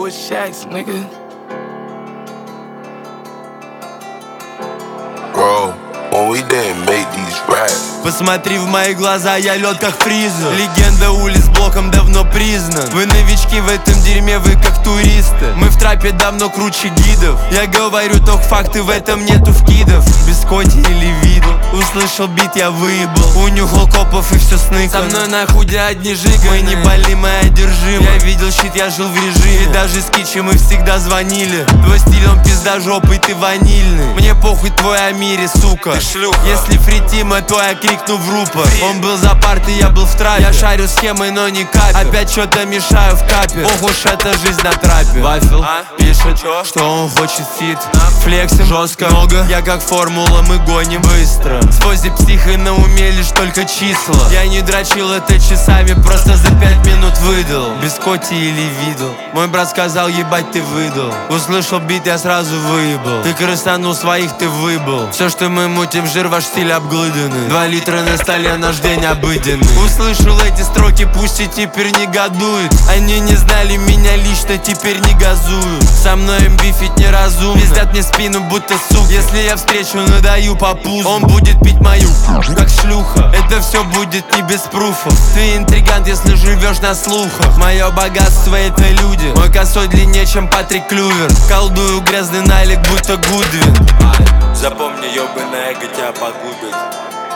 with shacks, nigga. Bro, when we didn't make these raps. Посмотри в мои глаза, я лед как фриза. Легенда улиц блоком давно признан. Вы новички в этом дерьме, вы как туристы. Мы в трапе давно круче гидов. Я говорю только факты, в этом нету вкидов. Без коти или виду. Услышал бит, я выебал. Унюхал копов и все сныкал. Со мной на худе одни жига. Мы не болим, мы одержимы. Я видел щит, я жил в режиме. И даже с Кичи мы всегда звонили. Твой стиль, он пиздожопый, ты ванильный. Мне похуй твой о мире, сука. Ты шлюха. Если фритима, то я крикну в рупор. Он был за партой, я был в трапе. Я шарю схемой, но не капер. Опять что-то мешаю в капе. Ох уж это жизнь на трапе. Вафел пишет, что он хочет фит. Флексим жестко, много. Я как формула, мы гоним быстро. С пози психой на уме лишь только числа. Я не дрочил это часами, просто за 5 минут выдал. Без коти или видел. Мой брат сказал, ебать ты выдал. Услышал бит, я сразу выебал. Ты крыстанул своих, ты выбыл. Все, что мы мутим, жир, ваш стиль обглыданный. 2 литра на столе, наш день обыденный. Услышал эти строки, пусть и теперь негодует. Они не знали меня лично, теперь не газуют. Со мной им бифить неразумно. Пиздят мне спину, будто сук. Если я встречу, надаю по пузу. Он будет пить мою, как шлюха. Это все будет не без пруфов. Ты интригант, если живешь на слухах. Мое богатство это люди. Мой косой длиннее, чем Патрик Клювер. Колдую грязный налик, будто Гудвин. Запомни, ёбаное эго тебя погубит.